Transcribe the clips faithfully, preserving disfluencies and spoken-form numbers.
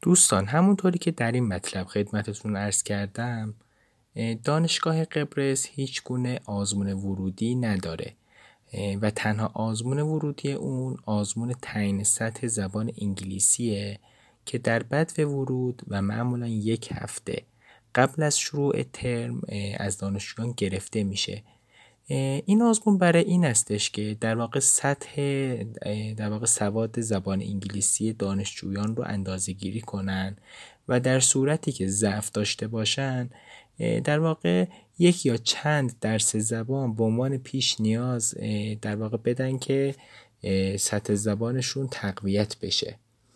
دوستان، همونطوری که در این مطلب خدمتتون عرض کردم، دانشگاه قبرس هیچ گونه آزمون ورودی نداره و تنها آزمون ورودی اون آزمون تعیین سطح زبان انگلیسیه که در بدو ورود و معمولا یک هفته قبل از شروع ترم از دانشجویان گرفته میشه. این آزمون برای این استش که در واقع سطح در واقع سواد زبان انگلیسی دانشجویان رو اندازه گیری کنن و در صورتی که ضعف داشته باشن در واقع یک یا چند درس زبان به عنوان پیش نیاز در واقع بدن که سطح زبانشون تقویت بشه.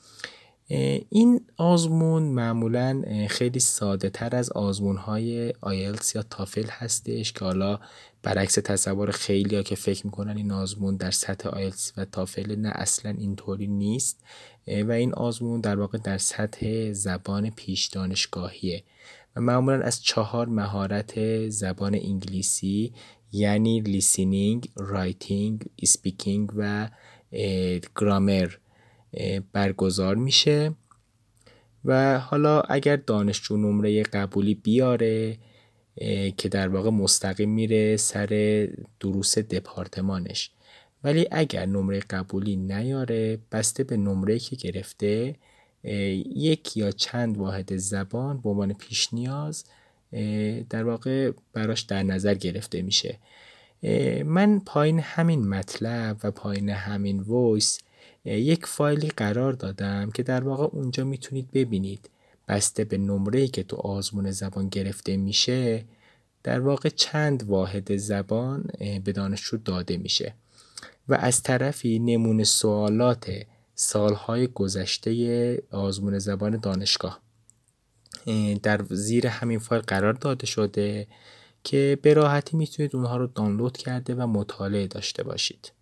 این آزمون معمولاً خیلی ساده تر از آزمون های آیلتس یا تافل هستش که حالا برعکس تصور خیلی ها که فکر میکنن این آزمون در سطح آیلتس و تافل، نه اصلا اینطوری نیست و این آزمون در واقع در سطح زبان پیش دانشگاهیه و معمولاً از چهار مهارت زبان انگلیسی یعنی لیسینینگ، رایتینگ، اسپیکینگ و گرامر برگزار میشه و حالا اگر دانشجو نمره قبولی بیاره که در واقع مستقیم میره سر دروس دپارتمانش، ولی اگر نمره قبولی نیاره بسته به نمره که گرفته یک یا چند واحد زبان به عنوان پیش نیاز در واقع براش در نظر گرفته میشه. من پایین همین مطلب و پایین همین وایس یک فایلی قرار دادم که در واقع اونجا میتونید ببینید بسته به نمره‌ای که تو آزمون زبان گرفته میشه در واقع چند واحد زبان به دانشجو داده میشه و از طرفی نمونه سوالات سالهای گذشته آزمون زبان دانشگاه در زیر همین فایل قرار داده شده که به راحتی میتونید اونها رو دانلود کرده و مطالعه داشته باشید.